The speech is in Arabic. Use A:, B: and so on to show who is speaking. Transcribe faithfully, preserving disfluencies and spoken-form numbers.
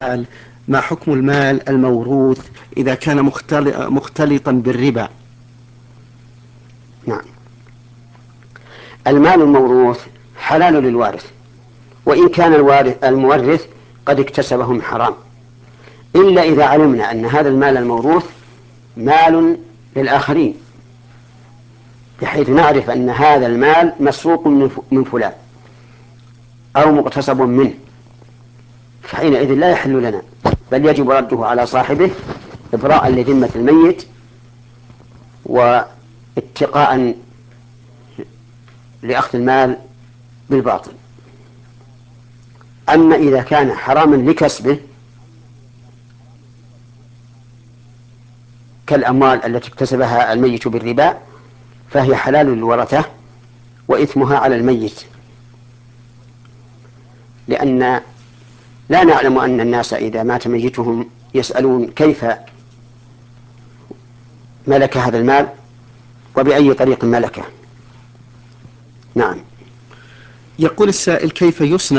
A: ما حكم المال الموروث إذا كان مختلطا بالربا؟
B: نعم، المال الموروث حلال للوارث، وإن كان الوارث المورث قد اكتسبه من حرام، إلا إذا علمنا أن هذا المال الموروث مال للآخرين، بحيث نعرف أن هذا المال مسروق من فلان أو مغتصب منه، فحينئذ لا يحل لنا، بل يجب رده على صاحبه إبراء لذمة الميت واتقاء لأخذ المال بالباطل. أما إذا كان حراما لكسبه كالأموال التي اكتسبها الميت بالربا فهي حلال للورثة وإثمها على الميت، لأن لا نعلم أن الناس إذا مات ميتهم يسألون كيف ملك هذا المال وبأي طريق ملكه. نعم.
A: يقول السائل: كيف يصنع